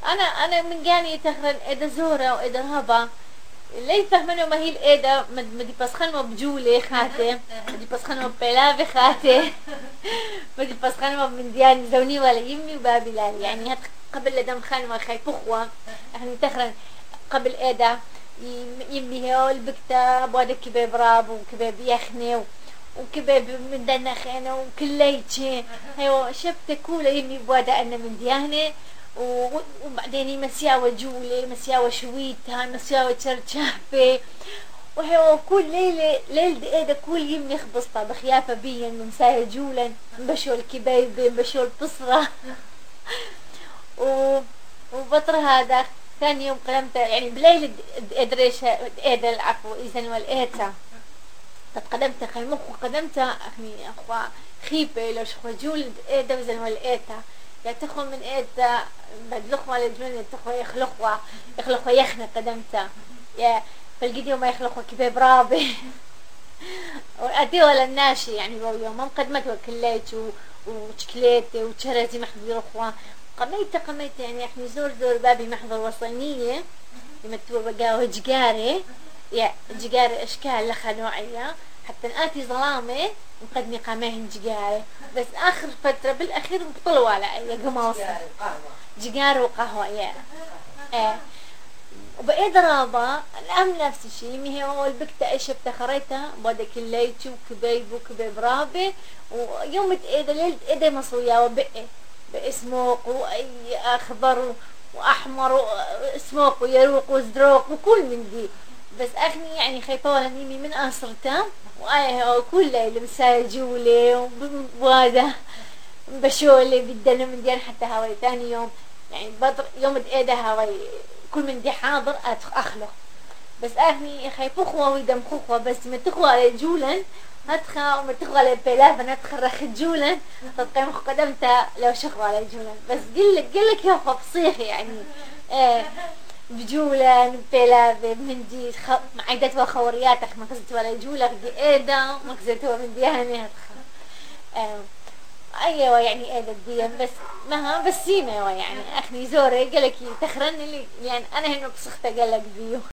انا من جاني تخرن ادا زورة وادا هبا لي فهمنو ما هي الادا مدي بسخنو بجولي خاتي مدي بسخنو بلافي خاتي مدي بسخنو من دياني زوني ولا يمي وبابي لالي يعني هات قبل لدم خانوا خاي بخوة احنا تخرن قبل ادا يمي هول بكتاب وهذا كباب راب وكباب يخني وكباب من دنا خينا وكليتشي هيو شفت كولا يمي بوادا انا من دياني وبعدين مسياوة جولة مسياوة شويتها مسياوة شرشافة وهو كل ليلة ايدا كل يوم يخبصها بخيافة بيا من سايا جولا مبشول كبايبة مبشول بصرة وبطر هذا ثاني يوم قلمت يعني بليلة ادريشة ايدا العفو اذن والإيتا قدمت خيمخ وقدمت اخني اخوا خيبة لو شخوا جولة ايدا اذن والإيتا يا تخو من ايدا بدلخوا للجنة تخو يخلقوا يخنق قدمتا يا فالقيد يوم يخلقوا كباب رابي وأدي ولا الناشي يعني بو يوم ما قدمت وكليت وشكليتي وشرزي محضر أخوة قميت يعني احنا زور بابي محضر وصلنية يمتوا بقاوه جقاري يا جقاري اشكال لخا نوعية حتى نآتي ظلامة مقدمي قامين جقاري بس آخر فترة بالأخير بطلوا على أي قماصة جقار وقهوة يا وبقيت ضرابة الأهم نفس الشيء مي هو البكتة إيش بتخريتها بدك الليتي وكبيب رابي ويوم تأيد ليلة إيدا مصويا بقى سموق وأي أخضر وأحمر وسموق ويروق وزدروق وكل من دي بس أخني يعني خايفة ولا نيمي من أسرتها وكل ليلة مسايا جولي وهذا بشولي بدنا من ديان حتى هواي ثاني يوم يعني بدر يوم تأيده هواي كل من دي حاضر أخلق بس أهني خايف أخوة ويدم أخوة بس ما تخوة على جولا هتخا وما تخوة على بلاف أنا تخرخ جولا تتقيم قدمتها لو شخوة على جولا بس قلك يا أخوة بصيح يعني بجولا بلاف من دي معيدات وخورياتك ما كزت ولا جولا دي إيدا ما كزت من دي هني هتخا ايوه يعني ايدا الديم بس مها بس سيمه يعني اخني زوري قالك تخرني لي يعني انا هنا بسخته قالك بيو